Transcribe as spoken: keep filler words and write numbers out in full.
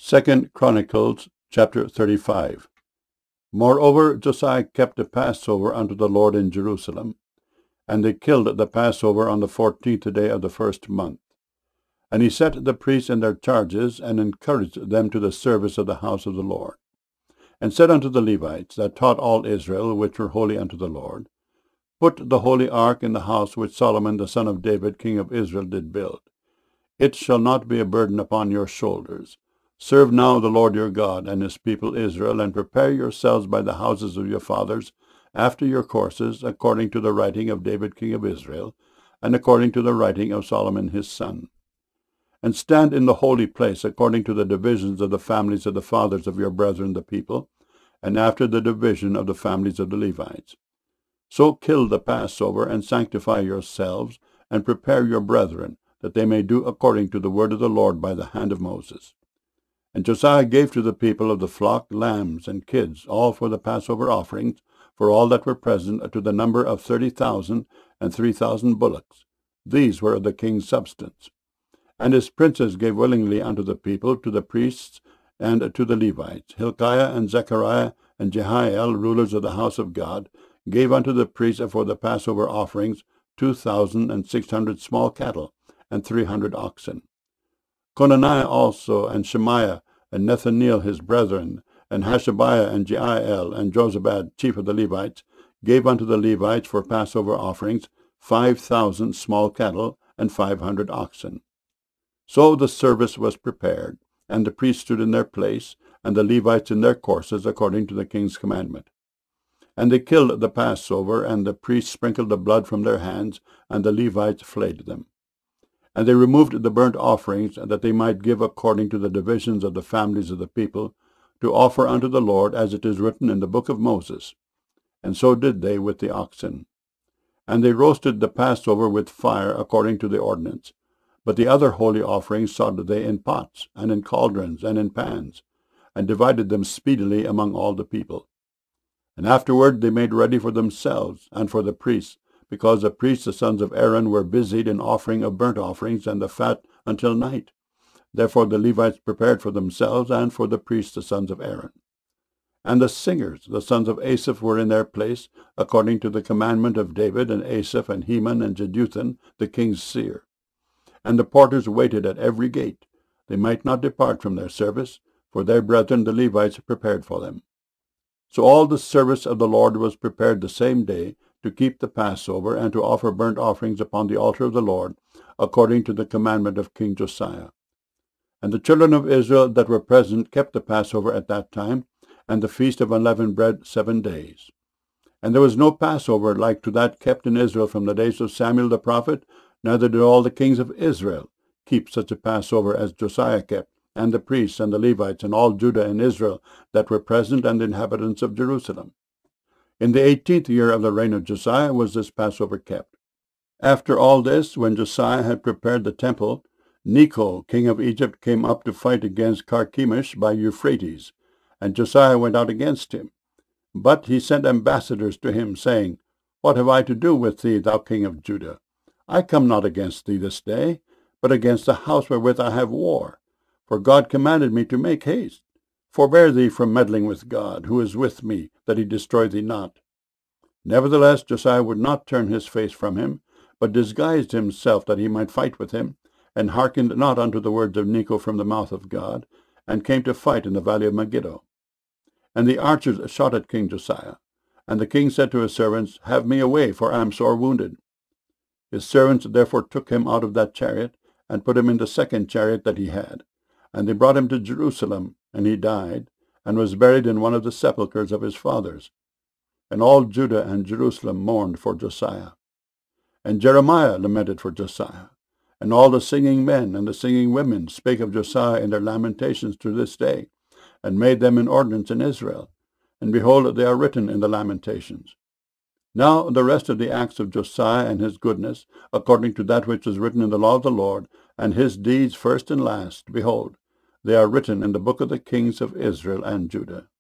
Second Chronicles chapter thirty-five. Moreover, Josiah kept the Passover unto the Lord in Jerusalem, and they killed the Passover on the fourteenth day of the first month. And he set the priests in their charges, and encouraged them to the service of the house of the Lord, and said unto the Levites that taught all Israel, which were holy unto the Lord, Put the holy ark in the house which Solomon the son of David king of Israel did build. It shall not be a burden upon your shoulders. Serve now the Lord your God and his people Israel, and prepare yourselves by the houses of your fathers, after your courses, according to the writing of David king of Israel, and according to the writing of Solomon his son. And stand in the holy place, according to the divisions of the families of the fathers of your brethren the people, and after the division of the families of the Levites. So kill the Passover, and sanctify yourselves, and prepare your brethren, that they may do according to the word of the Lord by the hand of Moses. And Josiah gave to the people of the flock lambs and kids, all for the Passover offerings, for all that were present, to the number of thirty thousand, and three thousand bullocks. These were of the king's substance. And his princes gave willingly unto the people, to the priests, and to the Levites. Hilkiah and Zechariah and Jehiel, rulers of the house of God, gave unto the priests for the Passover offerings two thousand and six hundred small cattle, and three hundred oxen. Conaniah also, and Shemaiah, and Nethaneel his brethren, and Hashabiah, and Jeiel, and Jozabad, chief of the Levites, gave unto the Levites for Passover offerings five thousand small cattle, and five hundred oxen. So the service was prepared, and the priests stood in their place, and the Levites in their courses, according to the king's commandment. And they killed the Passover, and the priests sprinkled the blood from their hands, and the Levites flayed them. And they removed the burnt offerings, that they might give according to the divisions of the families of the people, to offer unto the Lord, as it is written in the book of Moses. And so did they with the oxen. And they roasted the Passover with fire, according to the ordinance. But the other holy offerings sought they in pots, and in cauldrons, and in pans, and divided them speedily among all the people. And afterward they made ready for themselves, and for the priests, because the priests the sons of Aaron were busied in offering of burnt offerings and the fat until night. Therefore the Levites prepared for themselves, and for the priests the sons of Aaron. And the singers, the sons of Asaph, were in their place, according to the commandment of David, and Asaph, and Heman, and Jeduthun, the king's seer. And the porters waited at every gate. They might not depart from their service, for their brethren the Levites prepared for them. So all the service of the Lord was prepared the same day, to keep the Passover, and to offer burnt offerings upon the altar of the Lord, according to the commandment of King Josiah. And the children of Israel that were present kept the Passover at that time, and the feast of unleavened bread seven days. And there was no Passover like to that kept in Israel from the days of Samuel the prophet, neither did all the kings of Israel keep such a Passover as Josiah kept, and the priests, and the Levites, and all Judah and Israel that were present, and the inhabitants of Jerusalem. In the eighteenth year of the reign of Josiah was this Passover kept. After all this, when Josiah had prepared the temple, Necho, king of Egypt, came up to fight against Carchemish by Euphrates, and Josiah went out against him. But he sent ambassadors to him, saying, What have I to do with thee, thou king of Judah? I come not against thee this day, but against the house wherewith I have war. For God commanded me to make haste. Forbear thee from meddling with God, who is with me, that he destroy thee not. Nevertheless, Josiah would not turn his face from him, but disguised himself that he might fight with him, and hearkened not unto the words of Necho from the mouth of God, and came to fight in the valley of Megiddo. And the archers shot at King Josiah. And the king said to his servants, Have me away, for I am sore wounded. His servants therefore took him out of that chariot, and put him in the second chariot that he had. And they brought him to Jerusalem, and he died, and was buried in one of the sepulchres of his fathers. And all Judah and Jerusalem mourned for Josiah. And Jeremiah lamented for Josiah. And all the singing men and the singing women spake of Josiah in their lamentations to this day, and made them an ordinance in Israel. And behold, they are written in the lamentations. Now the rest of the acts of Josiah and his goodness, according to that which is written in the law of the Lord, and his deeds first and last, behold, they are written in the book of the kings of Israel and Judah.